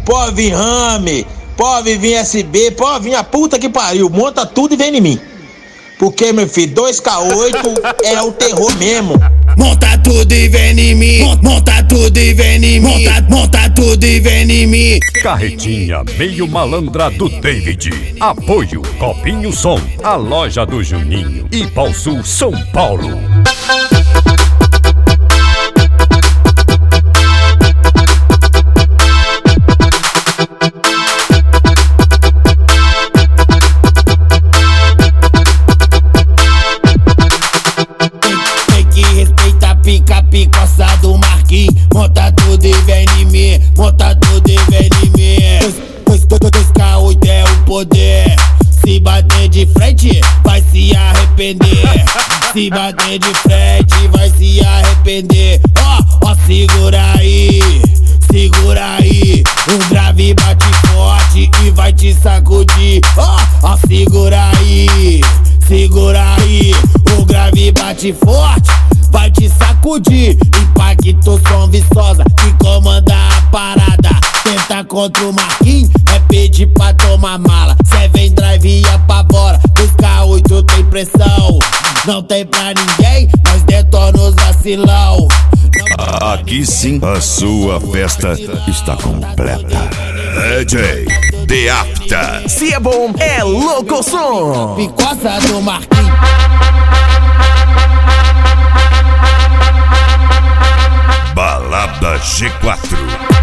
pode vir rame, pode vir SB, pode vir a puta que pariu, monta tudo e vem em mim. Porque, meu filho, 2K8 é o terror mesmo. Monta tudo e vem em mim, monta tudo e vem em mim, monta tudo e vem em mim. Carretinha meio malandra do David. Apoio Copinho Som, a loja do Juninho, Ipaussul, São Paulo. Picoça do Marquinhos, monta tudo e vem em mim, monta tudo e vem em mim. 2K8 é o poder, se bater de frente vai se arrepender. Se bater de frente vai se arrepender. Ó, segura aí, o grave bate forte e vai te sacudir. Ó, segura aí, o grave bate forte, vai te sacudir. Impacto som Viçosa que comanda a parada. Tenta contra o Marquinhos, é pedir pra tomar mala. Cê vem drive e apavora, 2K8 tem pressão. Não tem pra ninguém, nós detona os vacilão. Aqui sim, a sua festa está completa. DJ The Apta. Se é bom, é louco som. Picoça do Marquinhos. Balada G4.